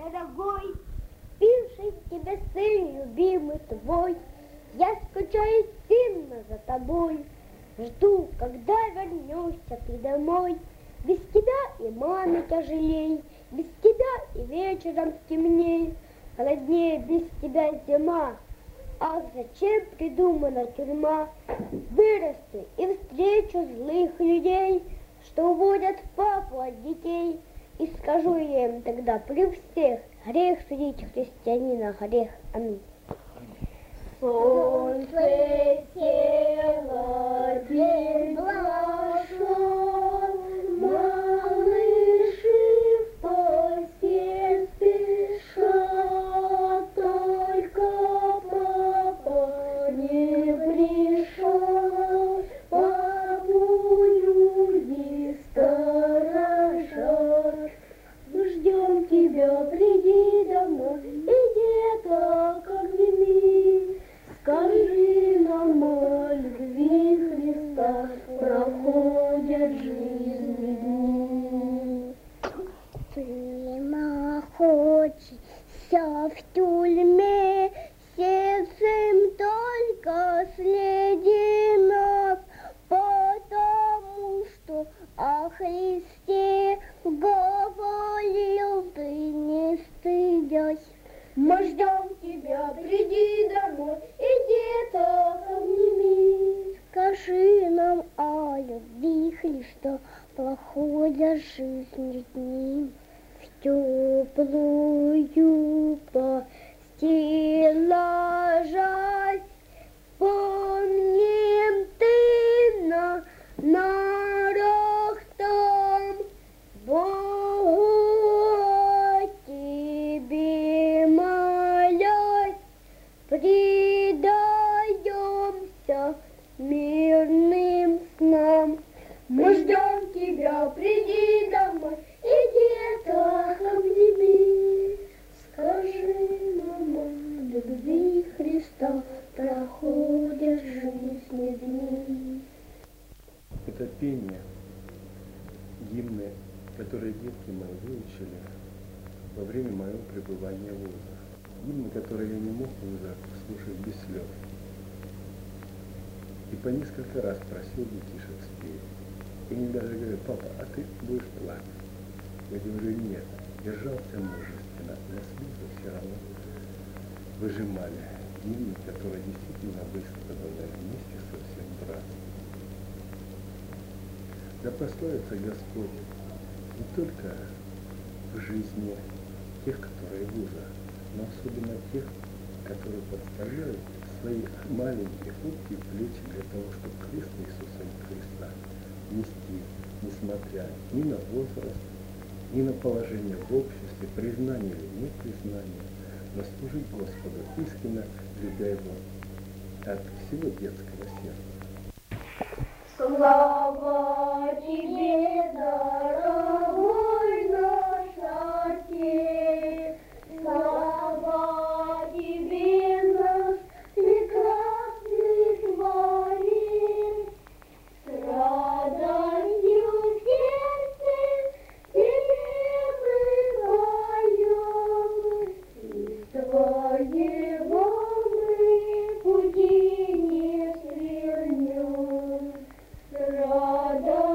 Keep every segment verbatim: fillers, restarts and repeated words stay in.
дорогой, пивший в тебе сын любимый твой, я скучаю сильно за тобой, жду, когда вернешься ты домой. Без тебя и маме тяжелей, без тебя и вечером темней, холоднее без тебя зима. Ах, зачем придумана тюрьма? Вырасту и встречу злых людей, что уводят папу от детей. И скажу я им тогда при всех: грех судить христианина, грех. Аминь. Солнце село, день прошел, малыши в постель спешат, только папа не пришел, папу люди сторожат. Мы ждем тебя, приди домой, и деток обними. Скажи нам о любви Христа, проходят жизни дни. Сына хочется в тюрьме, сердцем только следи нас, потому что о Христе говорил ты, не стыдясь. Мы ждем тебя, приди домой, и деток обними. Скажи нам о любви Христа, проходят жизни дни. В теплую постель ложась, помним ты на нарах там, Богу о тебе молясь, предаемся мирным снам. Мы ждем тебя, приди домой, и деток обними. Скажи нам о любви Христа, проходят жизни дни. Это пение, гимны, которые детки мои выучили во время моего пребывания в вузах. Гимны, которые я не мог в вузах слушать без слез. И по несколько раз просил детишек спеть. И они даже говорят: папа, а ты будешь плакать? Я говорю: нет. Держался мужественно, но слезы все равно выжимали. Гимны, которые действительно выстраданы вместе со всем братством. Да прославится Господь не только в жизни тех, которые в вузах, но особенно тех, которые подставляют свои маленькие хрупкие плечи для того, чтобы крест Иисуса Христа нести, несмотря ни на возраст, ни на положение в обществе, признание или непризнание, но служить Господу искренне, любя Его от всего детского сердца. Слава тебе, дорогой наш Отец, слава тебе, наш прекрасный Творец, с радостью в сердце тебе мы поем, из твоего мы пути не свернем. Рада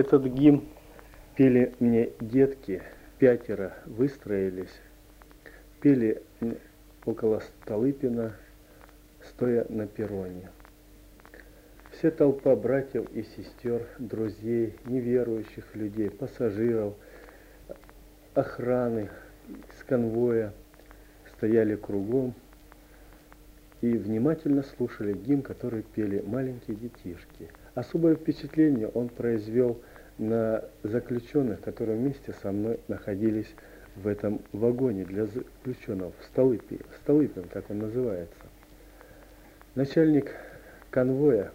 Этот гимн пели мне детки, пятеро выстроились, пели около Столыпина, стоя на перроне. Вся толпа братьев и сестер, друзей, неверующих людей, пассажиров, охраны с конвоя стояли кругом и внимательно слушали гимн, который пели маленькие детишки. Особое впечатление он произвел на заключенных, которые вместе со мной находились в этом вагоне для заключенных, в Столыпине, Столыпин, как он называется. Начальник конвоя,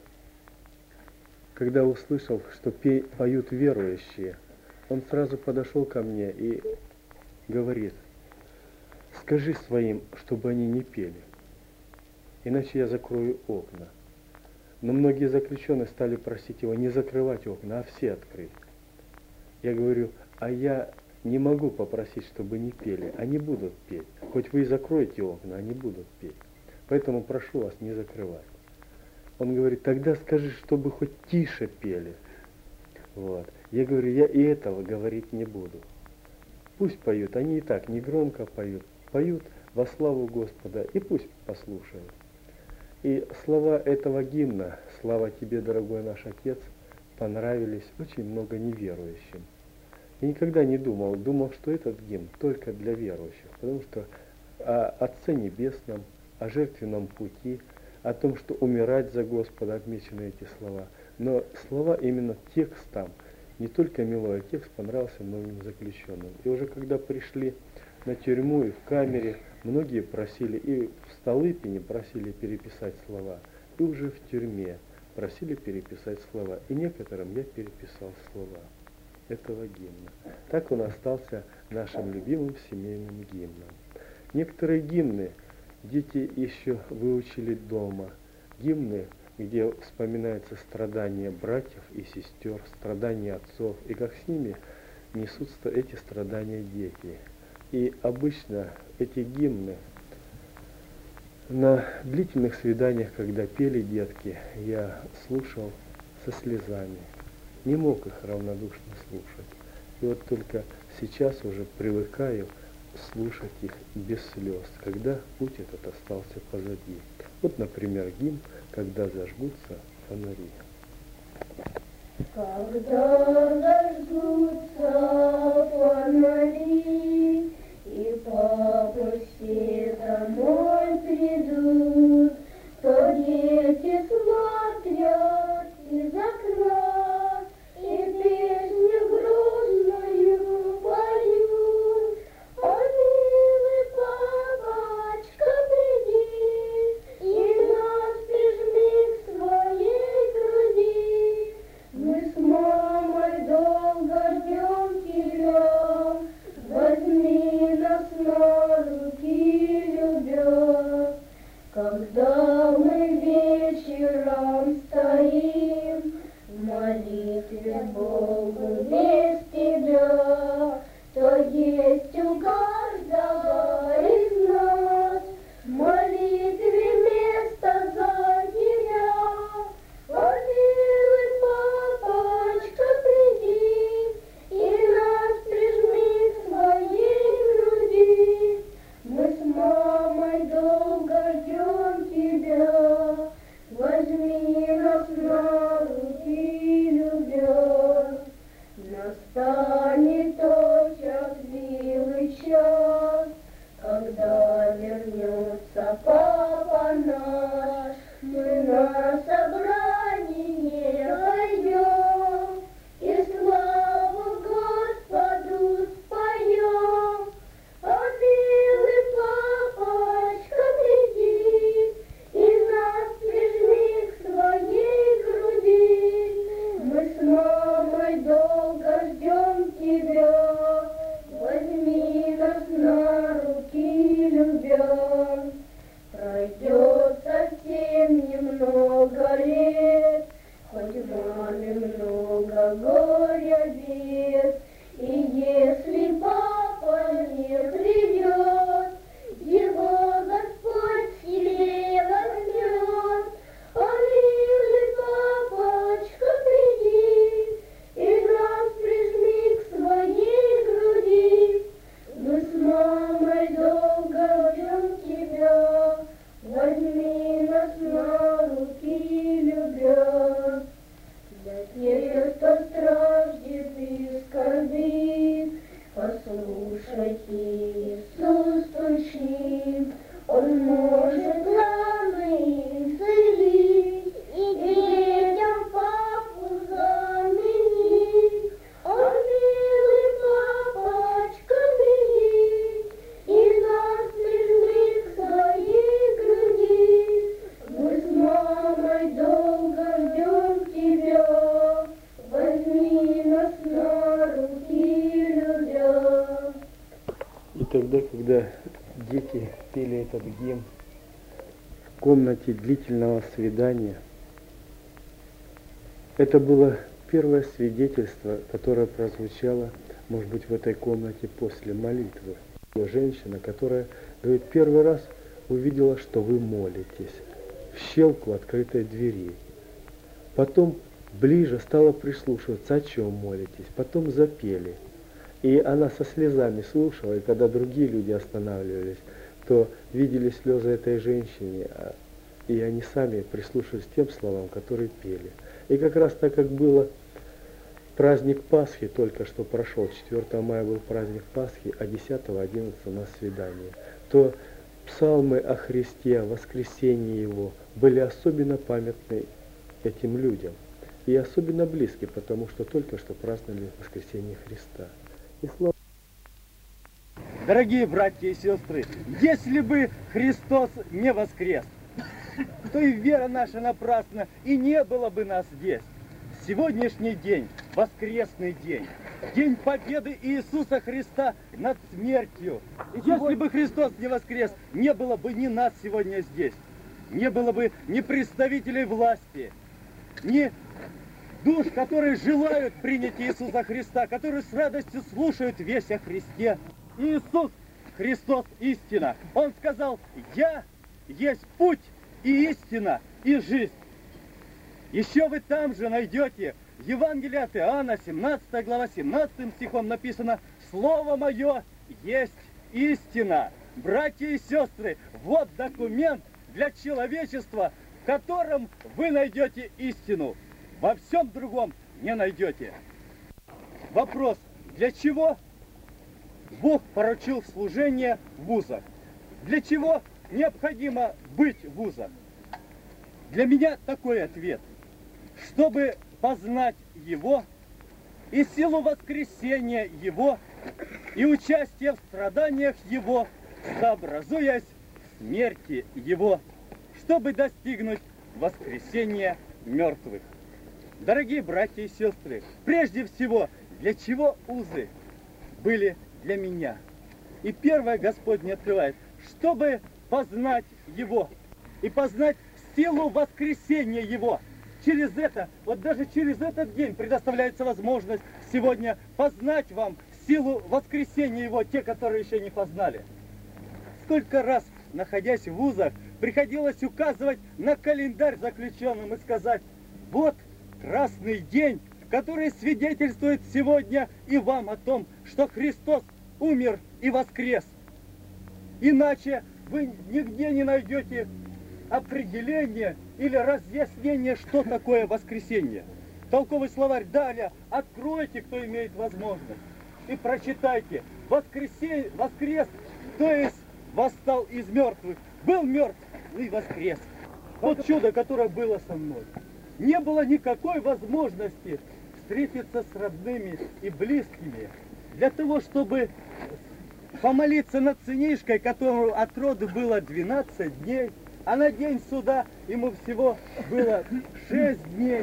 когда услышал, что пей, поют верующие, он сразу подошел ко мне и говорит: скажи своим, чтобы они не пели, иначе я закрою окна. Но многие заключенные стали просить его не закрывать окна, а все открыть. Я говорю: а я не могу попросить, чтобы не пели, они будут петь. Хоть вы и закроете окна, они будут петь. Поэтому прошу вас не закрывать. Он говорит: тогда скажи, чтобы хоть тише пели. Вот. Я говорю: я и этого говорить не буду. Пусть поют, они и так не громко поют, поют во славу Господа, и пусть послушают. И слова этого гимна, слава тебе, дорогой наш Отец, понравились очень много неверующим. Я никогда не думал, думал, что этот гимн только для верующих, потому что о Отце Небесном, о жертвенном пути, о том, что умирать за Господа, отмечены эти слова. Но слова именно текстом, не только мелодия, текст понравился многим заключенным. И уже когда пришли на тюрьму и в камере, многие просили, и в Столыпине просили переписать слова, и уже в тюрьме просили переписать слова. И некоторым я переписал слова этого гимна. Так он остался нашим любимым семейным гимном. Некоторые гимны дети еще выучили дома. Гимны, где вспоминаются страдания братьев и сестер, страдания отцов, и как с ними несут эти страдания дети. И обычно эти гимны на длительных свиданиях, когда пели детки, я слушал со слезами. Не мог их равнодушно слушать. И вот только сейчас уже привыкаю слушать их без слез, когда путь этот остался позади. Вот, например, гимн «Когда зажгутся фонари». Когда зажгутся фонари, и папа все домой придут, то дети смотрят из окна и песню грустную поют. О, милый папочка, приди и нас прижми к своей груди. Мы с мамой долго ждем тебя, тогда, когда дети пели этот гимн в комнате длительного свидания, это было первое свидетельство, которое прозвучало, может быть, в этой комнате после молитвы. Женщина, которая, говорит, первый раз увидела, что вы молитесь в щелку открытой двери. Потом ближе стала прислушиваться, о чем молитесь. Потом запели. И она со слезами слушала, и когда другие люди останавливались, то видели слезы этой женщины, и они сами прислушивались к тем словам, которые пели. И как раз так, как было праздник Пасхи, только что прошел, четвёртого мая был праздник Пасхи, а десятого одиннадцатого у нас свидание, то псалмы о Христе, о воскресении Его были особенно памятны этим людям. И особенно близки, потому что только что праздновали воскресение Христа. И слава... Дорогие братья и сестры, если бы Христос не воскрес, то и вера наша напрасна, и не было бы нас здесь. Сегодняшний день, воскресный день, день победы Иисуса Христа над смертью. И если бы Христос не воскрес, не было бы ни нас сегодня здесь, не было бы ни представителей власти, ни душ, которые желают принять Иисуса Христа, которые с радостью слушают весть о Христе. Иисус Христос истина. Он сказал: «Я есть путь и истина и жизнь». Еще вы там же найдете Евангелие от Иоанна, семнадцатая глава, семнадцатым стихом написано: «Слово мое есть истина». Братья и сестры, вот документ для человечества, в котором вы найдете истину. Во всем другом не найдете. Вопрос: для чего Бог поручил служение в вузах? Для чего необходимо быть в вузах? Для меня такой ответ: чтобы познать Его и силу воскресения Его и участие в страданиях Его, сообразуясь в смерти Его, чтобы достигнуть воскресения мертвых. Дорогие братья и сестры, прежде всего, для чего узы были для меня? И первое Господь мне открывает: чтобы познать Его и познать силу воскресения Его. Через это, вот даже через этот день предоставляется возможность сегодня познать вам силу воскресения Его, те, которые еще не познали. Сколько раз, находясь в вузах, приходилось указывать на календарь заключенным и сказать: вот красный день, который свидетельствует сегодня и вам о том, что Христос умер и воскрес. Иначе вы нигде не найдете определение или разъяснение, что такое воскресение. Толковый словарь далее откройте, кто имеет возможность, и прочитайте: воскресенье, воскрес, то есть восстал из мертвых, был мертв и воскрес. Вот чудо, которое было со мной. Не было никакой возможности встретиться с родными и близкими для того, чтобы помолиться над сынишкой, которому от роду было двенадцать дней, а на день суда ему всего было шесть дней.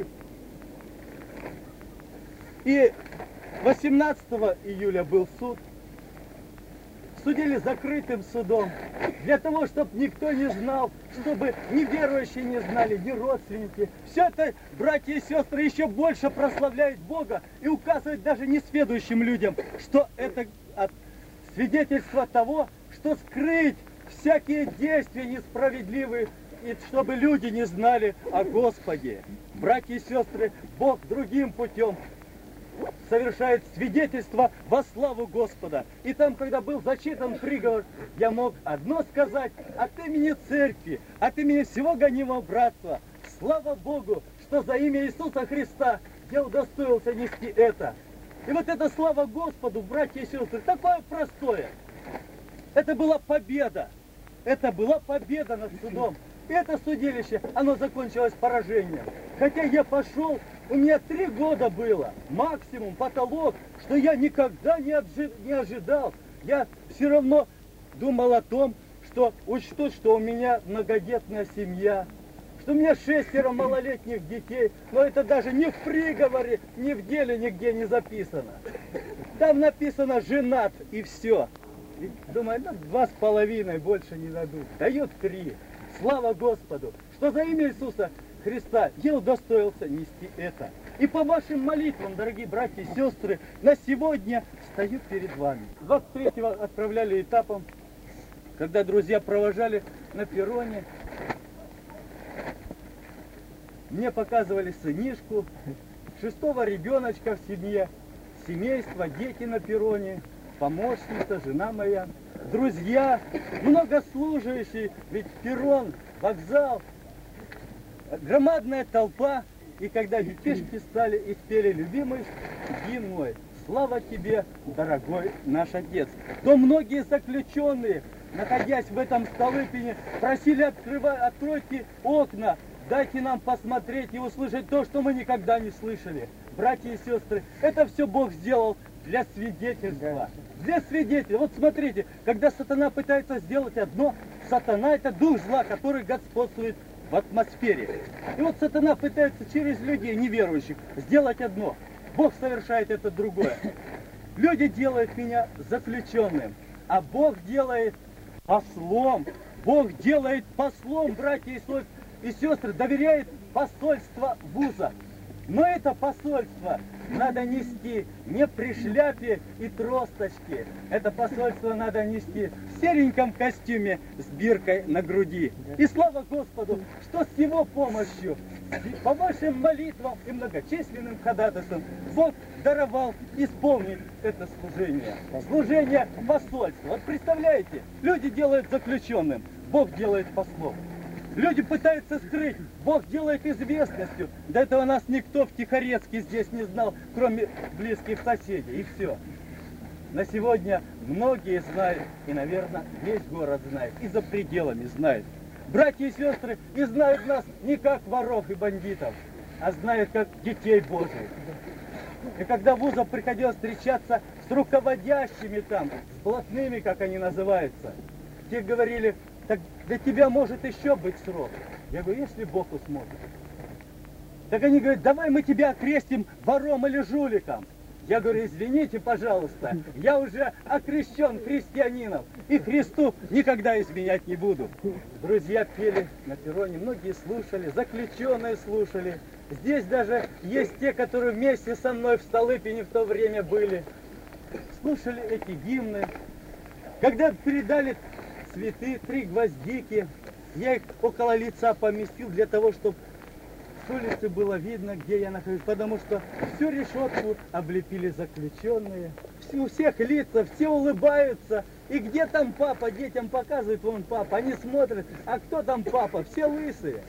И восемнадцатого июля был суд. Судили закрытым судом, для того, чтобы никто не знал, чтобы ни верующие не знали, ни родственники. Все это, братья и сестры, еще больше прославляет Бога и указывает даже несведущим людям, что это свидетельство того, что скрыть всякие действия несправедливые, и чтобы люди не знали о Господе. Братья и сестры, Бог другим путем совершает свидетельство во славу Господа. И там, когда был зачитан приговор, я мог одно сказать от имени церкви, от имени всего гонимого братства: слава Богу, что за имя Иисуса Христа я удостоился нести это. И вот эта слава Господу, братья и сестры, такое простое. Это была победа. Это была победа над судом. И это судилище, оно закончилось поражением. Хотя я пошел, у меня три года было, максимум, потолок, что я никогда не, обжи, не ожидал. Я все равно думал о том, что учтут, что у меня многодетная семья, что у меня шестеро малолетних детей, но это даже ни в приговоре, ни в деле нигде не записано. Там написано «женат» и все. И думаю, ну, два с половиной больше не дадут. Дают три. Слава Господу, что за имя Иисуса Христа я удостоился нести это. И по вашим молитвам, дорогие братья и сестры, на сегодня стою перед вами. двадцать третьего отправляли этапом, когда друзья провожали на перроне. Мне показывали сынишку, шестого ребеночка в семье, семейство, дети на перроне, помощница, жена моя, друзья, много служащих, ведь перрон, вокзал, громадная толпа. И когда детишки стали и спели любимый гимн мой, слава тебе, дорогой наш Отец, то многие заключенные, находясь в этом Столыпине, просили открывать, откройте окна, дайте нам посмотреть и услышать то, что мы никогда не слышали. Братья и сестры, это все Бог сделал для свидетельства. Для свидетельства. Вот смотрите, когда сатана пытается сделать одно, сатана это дух зла, который господствует в атмосфере. И вот сатана пытается через людей неверующих сделать одно. Бог совершает это другое. Люди делают меня заключенным, а Бог делает послом. Бог делает послом, братья и сестры, доверяет посольство вуза. Но это посольство надо нести не при шляпе и тросточке. Это посольство надо нести в сереньком костюме с биркой на груди. И слава Господу, что с его помощью, по вашим молитвам и многочисленным ходатайствам, Бог даровал исполнить это служение. Служение посольства. Вот представляете, люди делают заключенным, Бог делает послом. Люди пытаются скрыть, Бог делает известностью. До этого нас никто в Тихорецке здесь не знал, кроме близких соседей. И все. На сегодня многие знают, и, наверное, весь город знает, и за пределами знает. Братья и сестры не знают нас не как воров и бандитов, а знают как детей Божьих. И когда вузам приходилось встречаться с руководящими там, с блатными, как они называются, те говорили: так для тебя может еще быть срок. Я говорю, если Бог усмотрит. Так они говорят, давай мы тебя окрестим вором или жуликом. Я говорю, извините, пожалуйста, я уже окрещен христианином, и Христу никогда изменять не буду. Друзья пели на перроне, многие слушали, заключенные слушали. Здесь даже есть те, которые вместе со мной в Столыпине в то время были. Слушали эти гимны. Когда передали цветы, три гвоздики, я их около лица поместил для того, чтобы с улицы было видно, где я нахожусь, потому что всю решетку облепили заключенные, у всех лица, все улыбаются, и где там папа, детям показывают, вон папа, они смотрят, а кто там папа, все лысые.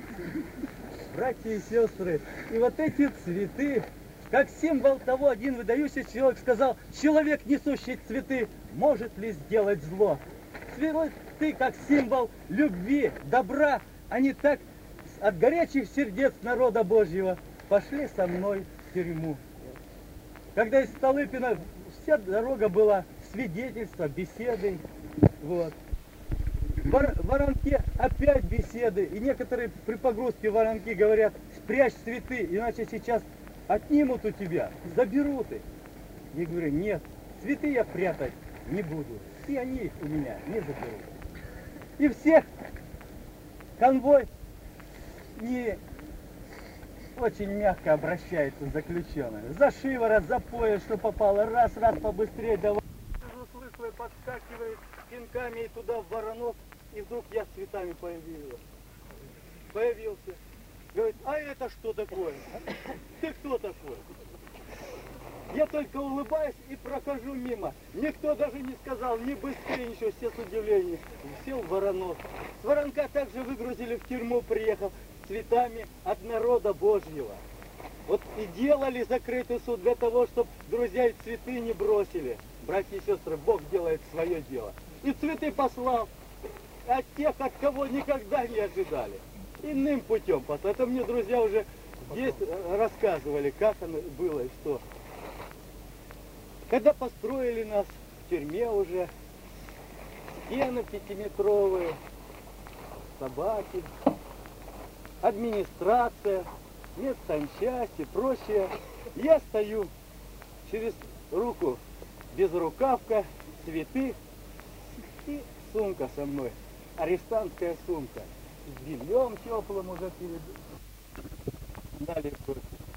Братья и сестры, и вот эти цветы, как символ того, один выдающийся человек сказал, человек, несущий цветы, может ли сделать зло? Цветы, как символ любви, добра, они так от горячих сердец народа Божьего пошли со мной в тюрьму. Когда из Столыпина вся дорога была свидетельства, беседы. Вот. В Воронке опять беседы. И некоторые при погрузке в Воронки говорят, спрячь цветы, иначе сейчас отнимут у тебя, заберут их. Я говорю, нет, цветы я прятать не буду. И они их у меня не заберут. И всех конвой не очень мягко обращается с заключенными. За шиворот, за пояс, что попало, раз, раз побыстрее давай. Слышно, подскакивает пинками и туда в воронок, и вдруг я с цветами появился. Появился. Говорит, а это что такое? Ты кто такой? Я только улыбаюсь и прохожу мимо. Никто даже не сказал, ни быстрее, ничего, все с удивлением. Сел в воронок. С воронка также выгрузили в тюрьму, приехал цветами от народа Божьего. Вот и делали закрытый суд для того, чтобы друзья и цветы не бросили. Братья и сестры, Бог делает свое дело. И цветы послал от тех, от кого никогда не ожидали. Иным путем. Это мне друзья уже здесь рассказывали, как оно было и что. Когда построили нас в тюрьме уже, стены пятиметровые, собаки, администрация, медсанчасть и прочее, я стою через руку безрукавка, цветы, И сумка со мной, арестантская сумка. С бельем теплым уже перед... Дали в руки.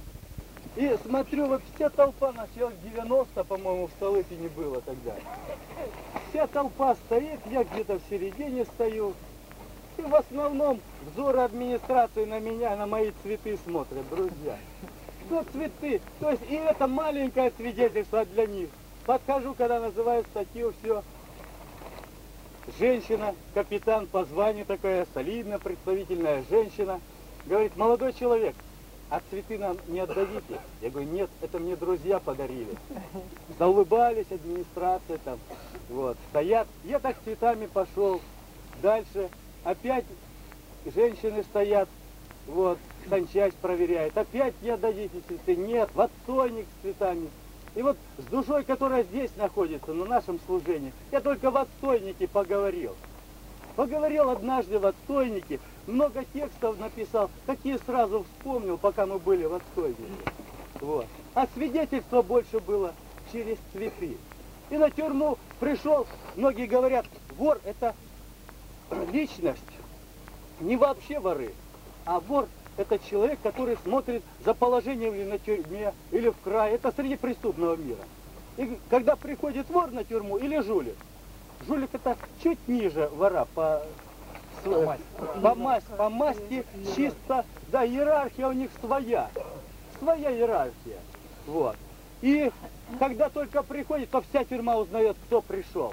И смотрю, вот вся толпа, на человек девяносто, по-моему, в Столыпине было тогда. Вся толпа стоит, я где-то в середине стою. И в основном взоры администрации на меня, на мои цветы смотрят, друзья. Что цветы? То есть и это маленькое свидетельство для них. Подхожу, когда называют статью, все. Женщина, капитан по званию такая, солидная, представительная женщина. Говорит, молодой человек, а цветы нам не отдадите? Я говорю, нет, это мне друзья подарили. Заулыбались, администрация там, вот, стоят. Я так с цветами пошел. Дальше опять женщины стоят, вот, санчасть проверяет. Опять не отдадите цветы? Нет, в отстойник с цветами. И вот с душой, которая здесь находится, на нашем служении, я только в отстойнике поговорил. Поговорил однажды в отстойнике, много текстов написал, какие сразу вспомнил, пока мы были в отстойнике. Вот. А свидетельство больше было через цветы. И на тюрьму пришел, многие говорят, вор это личность, не вообще воры, а вор это человек, который смотрит за положением или на тюрьме, или в крае. Это среди преступного мира. И когда приходит вор на тюрьму или жулик, жулик это чуть ниже вора по, по, по, масть, по масти, чисто, да, иерархия у них своя. Своя иерархия. Вот. И когда только приходит, то вся тюрьма узнает, кто пришел.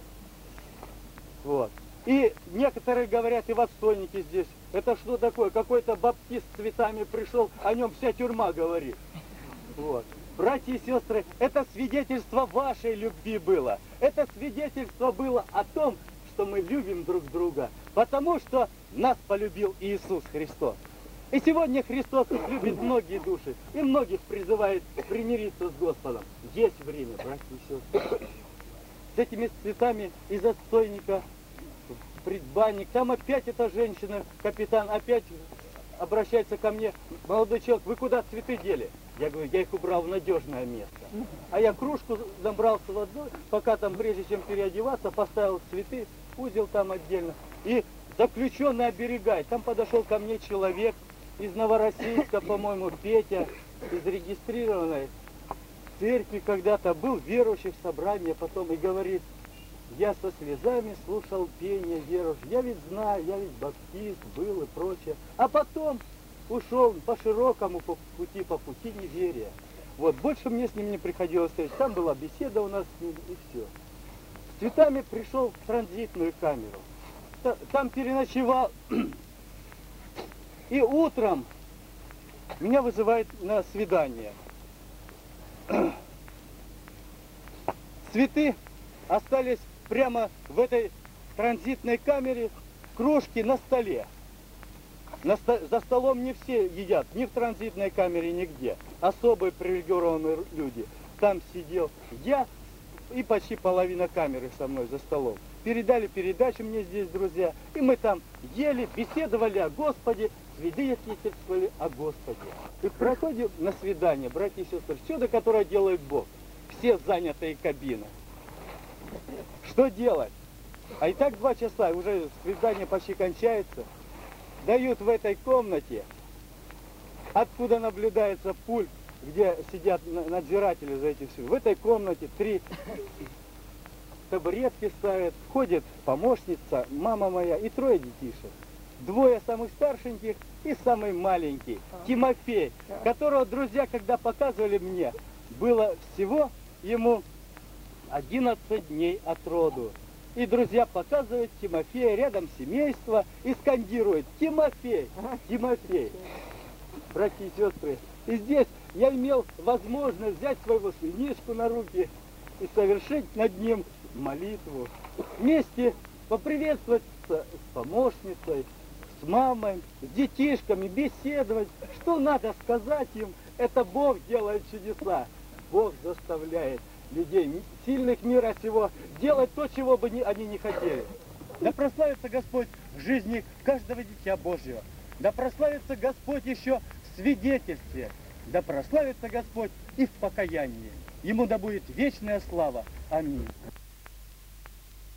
Вот. И некоторые говорят, и в отстойнике здесь, это что такое? Какой-то баптист с цветами пришел, о нем вся тюрьма говорит. Вот. Братья и сестры, это свидетельство вашей любви было. Это свидетельство было о том, что мы любим друг друга, потому что нас полюбил Иисус Христос. И сегодня Христос любит многие души, и многих призывает примириться с Господом. Есть время, братья и сестры. С этими цветами из отстойника предбанник, там опять эта женщина, капитан, опять обращается ко мне, молодой человек, вы куда цветы дели? Я говорю, я их убрал в надежное место. А я кружку набрал с водой, пока там, прежде чем переодеваться, поставил цветы, узел там отдельно. И заключенный оберегает. Там подошел ко мне человек из Новороссийска, по-моему, Петя, из регистрированной церкви когда-то, был верующий в собрании, потом и говорит, я со слезами слушал пение верующих. Я ведь знаю, я ведь баптист был и прочее. А потом ушел по широкому по пути, по пути неверия. Вот, больше мне с ним не приходилось встретить. Там была беседа у нас с ним, и все. С цветами пришел в транзитную камеру. Там переночевал. И утром меня вызывают на свидание. Цветы остались прямо в этой транзитной камере, кружки на столе. На сто... За столом не все едят, ни в транзитной камере, нигде. Особые привилегированные люди. Там сидел я и почти половина камеры со мной за столом. Передали передачу мне здесь, друзья, и мы там ели, беседовали о Господе, свидетельствовали о Господе. И проходим на свидание, братья и сестры, чудо, которое делает Бог. Все занятые кабины. Что делать? А и так два часа, уже свидание почти кончается. Дают в этой комнате, откуда наблюдается пульт, где сидят надзиратели за этим всем. В этой комнате три табуретки ставят, входит помощница, мама моя и трое детишек. Двое самых старшеньких и самый маленький, Тимофей, которого друзья, когда показывали мне, было всего ему одиннадцать дней от роду. И друзья показывают Тимофея, рядом семейство, и скандируют «Тимофей! Тимофей!» Братья и сестры, и здесь я имел возможность взять своего сынишку на руки и совершить над ним молитву. Вместе поприветствовать с помощницей, с мамой, с детишками, беседовать. Что надо сказать им, это Бог делает чудеса. Бог заставляет людей, сильных мира сего, делать то, чего бы они не хотели. Да прославится Господь в жизни каждого дитя Божьего. Да прославится Господь еще в свидетельстве. Да прославится Господь и в покаянии. Ему да будет вечная слава. Аминь.